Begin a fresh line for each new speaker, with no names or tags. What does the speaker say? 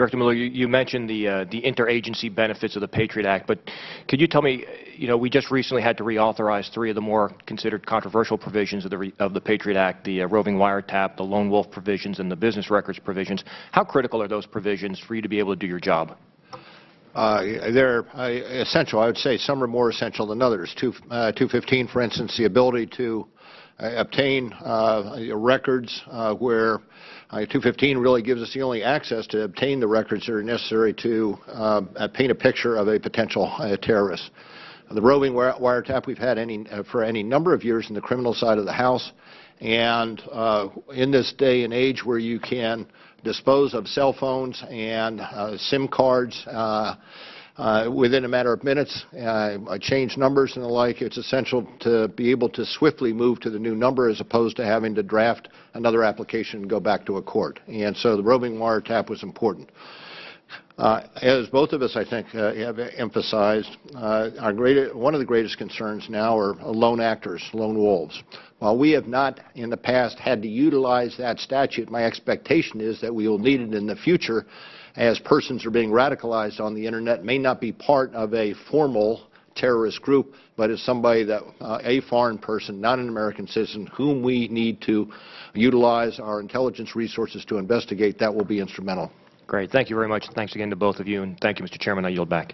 Director Miller, you mentioned the interagency benefits of the Patriot Act, but could you tell me, we just recently had to reauthorize three of the more considered controversial provisions of the Patriot Act, the roving wiretap, the lone wolf provisions, and the business records provisions. How critical are those provisions for you to be able to do your job?
They're essential. I would say some are more essential than others. 215, for instance, the ability to obtain records where 215 really gives us the only access to obtain the records that are necessary to paint a picture of a potential terrorist. The roving wiretap we've had for any number of years in the criminal side of the House, and in this day and age where you can dispose of cell phones and SIM cards within a matter of minutes, change numbers and the like, it's essential to be able to swiftly move to the new number as opposed to having to draft another application and go back to a court. And so the roving wiretap was important. As both of us, I think, have emphasized, one of the greatest concerns now are lone actors, lone wolves. While we have not in the past had to utilize that statute, my expectation is that we will need it in the future as persons are being radicalized on the Internet, may not be part of a formal terrorist group, but is somebody that, a foreign person, not an American citizen, whom we need to utilize our intelligence resources to investigate. That will be instrumental.
Great. Thank you very much. Thanks again to both of you, and thank you, Mr. Chairman. I yield back.